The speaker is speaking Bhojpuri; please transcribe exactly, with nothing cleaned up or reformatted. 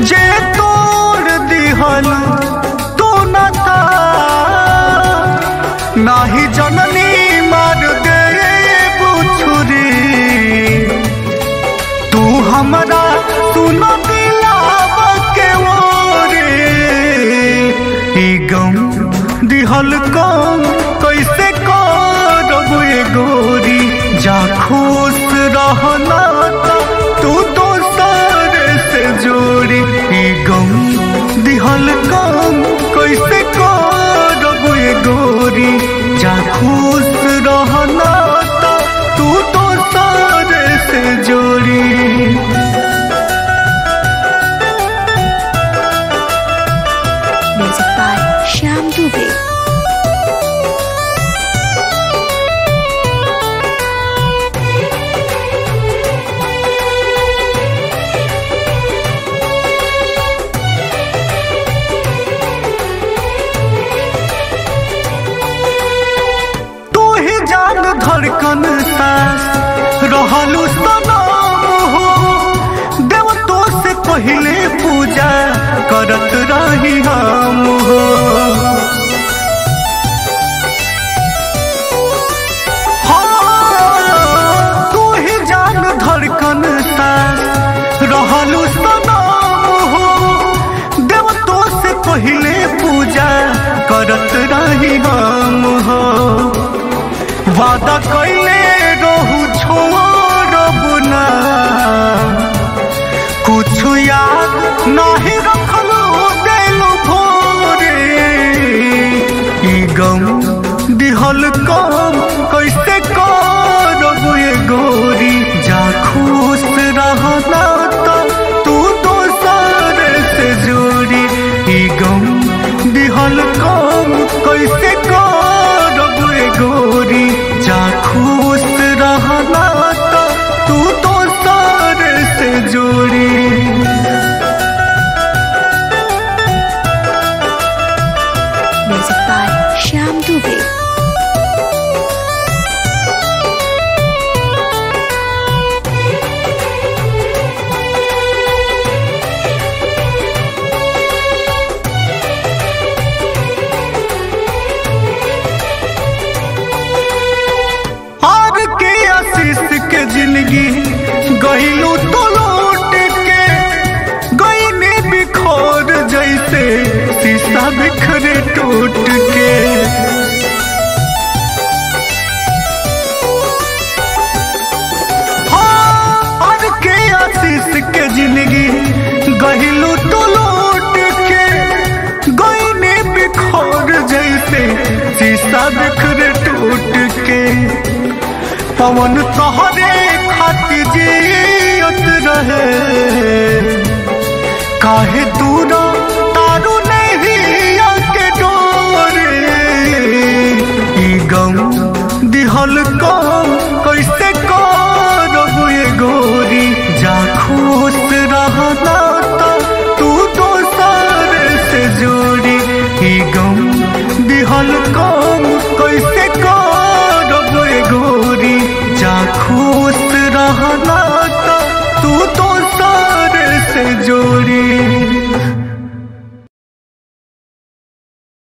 जे तोड़ दिहल तू न था नाही जननी मार दे बुछुरी तू हमरा सुन दिलाव के ओरे ई गम दिहल कम कैसे करब ए गोरी जा खुश रहना तू दोसर से जोड़ी ई गम दिहल कम कैसे करब ए गोरी जा खुश रहना तू दोसर से जोड़ी। Music by Shyam Dubey. धड़कन सांस रहलू सनम हो देव तो से पहले पूजा करत रही हम हो हाँ, तू ही जान धड़कन सांस रहलू सनम हो देव तो से पहले पूजा करत रही हम हो वादा कैले रहू छोड़ब ना कुछ याद नहीं रखलू दिलू भोरे ई गम दिहल कम कैसे करब ए गोरी जा खुश रहना तू दोसर से जोड़ी ई गम दिहल कम कैसे करब ए गोरी जा खुश रहना तू दोसर से जोड़ी। Music by Shyam Dubey. के जिंदगी गईलू तो लौट के गईने बिखर जैसे शीशा बिखरे टूट के हाँ के आशीष के जिंदगी गईलू तो लौट के गईने बिखर जैसे शीशा बिखरे टूट के पवन तोहरे खातिर जियत रहे काहे दूर तारू नहीं आके डोरे ई गम दिहल का